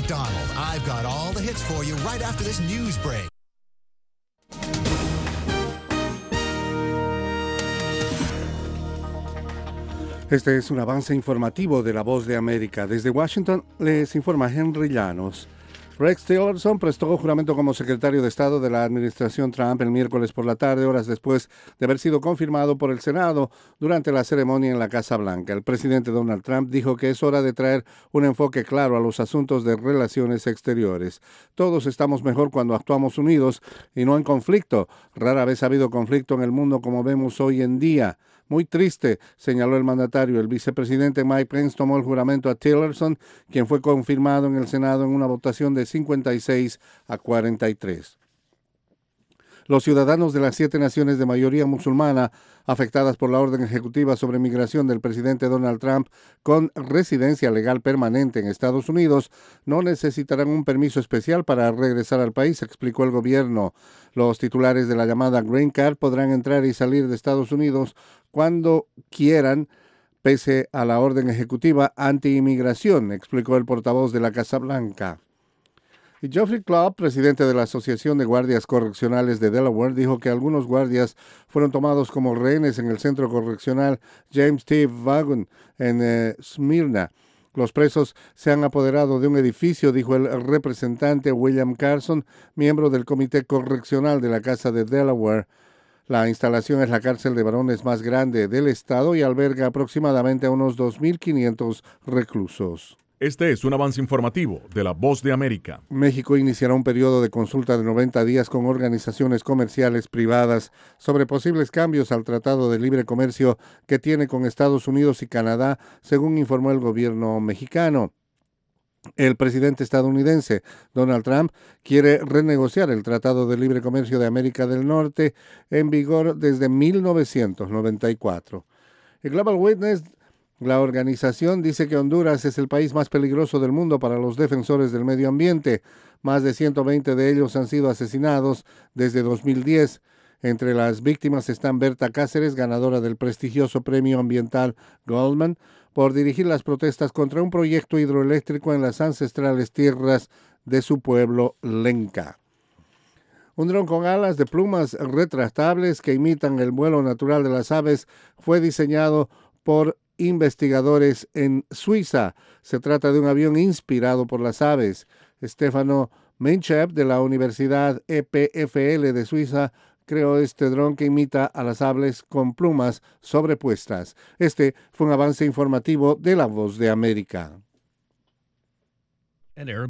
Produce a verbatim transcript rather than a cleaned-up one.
McDonald. I've got all the hits for you right after this news break. Este es un avance informativo de La Voz de América. Desde Washington les informa Henry Llanos. Rex Tillerson prestó juramento como secretario de Estado de la administración Trump el miércoles por la tarde, horas después de haber sido confirmado por el Senado durante la ceremonia en la Casa Blanca. El presidente Donald Trump dijo que es hora de traer un enfoque claro a los asuntos de relaciones exteriores. Todos estamos mejor cuando actuamos unidos y no en conflicto. Rara vez ha habido conflicto en el mundo como vemos hoy en día. Muy triste, señaló el mandatario. El vicepresidente Mike Pence tomó el juramento a Tillerson, quien fue confirmado en el Senado en una votación de cincuenta y seis a cuarenta y tres. Los ciudadanos de las siete naciones de mayoría musulmana afectadas por la orden ejecutiva sobre migración del presidente Donald Trump con residencia legal permanente en Estados Unidos no necesitarán un permiso especial para regresar al país, explicó el gobierno. Los titulares de la llamada Green Card podrán entrar y salir de Estados Unidos cuando quieran, pese a la orden ejecutiva anti-inmigración, explicó el portavoz de la Casa Blanca. Y Geoffrey Clubb, presidente de la Asociación de Guardias Correccionales de Delaware, dijo que algunos guardias fueron tomados como rehenes en el centro correccional James T. Vaughan en eh, Smyrna. Los presos se han apoderado de un edificio, dijo el representante William Carson, miembro del Comité Correccional de la Casa de Delaware. La instalación es la cárcel de varones más grande del estado y alberga aproximadamente a unos dos mil quinientos reclusos. Este es un avance informativo de La Voz de América. México iniciará un periodo de consulta de noventa días con organizaciones comerciales privadas sobre posibles cambios al Tratado de Libre Comercio que tiene con Estados Unidos y Canadá, según informó el gobierno mexicano. El presidente estadounidense Donald Trump quiere renegociar el Tratado de Libre Comercio de América del Norte en vigor desde mil novecientos noventa y cuatro. El Global Witness, la organización, dice que Honduras es el país más peligroso del mundo para los defensores del medio ambiente. Más de ciento veinte de ellos han sido asesinados desde dos mil diez. Entre las víctimas están Berta Cáceres, ganadora del prestigioso premio ambiental Goldman, por dirigir las protestas contra un proyecto hidroeléctrico en las ancestrales tierras de su pueblo Lenca. Un dron con alas de plumas retractables que imitan el vuelo natural de las aves fue diseñado por investigadores en Suiza. Se trata de un avión inspirado por las aves. Stefano Menchep, de la Universidad E P F L de Suiza, creó este dron que imita a las aves con plumas sobrepuestas. Este fue un avance informativo de La Voz de América.